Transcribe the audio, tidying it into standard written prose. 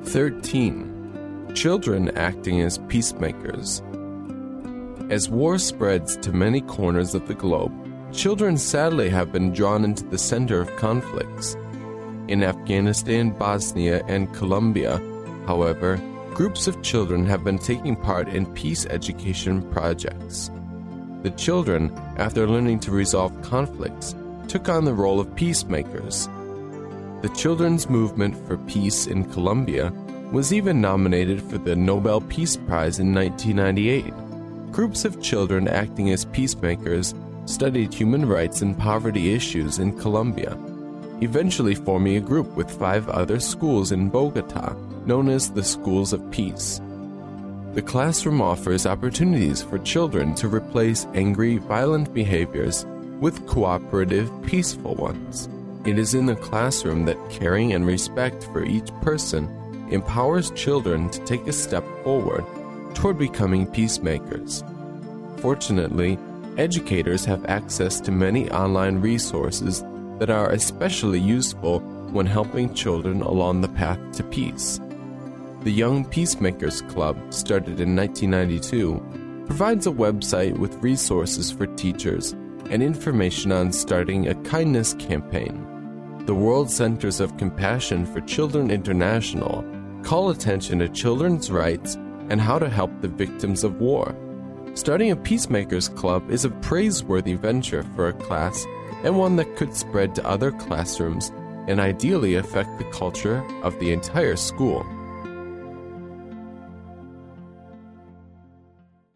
13. Children acting as peacemakers. As war spreads to many corners of the globe, children sadly have been drawn into the center of conflicts. In Afghanistan, Bosnia, and Colombia, however, groups of children have been taking part in peace education projects. The children, after learning to resolve conflicts, took on the role of peacemakers. The Children's Movement for Peace in Colombia was even nominated for the Nobel Peace Prize in 1998. Groups of children acting as peacemakers studied human rights and poverty issues in Colombia, eventually forming a group with 5 other schools in Bogota, known as the Schools of Peace. The classroom offers opportunities for children to replace angry, violent behaviors with cooperative, peaceful ones. It is in the classroom that caring and respect for each person empowers children to take a step forward toward becoming peacemakers. Fortunately, educators have access to many online resources that are especially useful when helping children along the path to peace. The Young Peacemakers Club, started in 1992, provides a website with resources for teachers and information on starting a kindness campaign. The World Centers of Compassion for Children International call attention to children's rights and how to help the victims of war. Starting a Peacemakers Club is a praiseworthy venture for a class and one that could spread to other classrooms and ideally affect the culture of the entire school.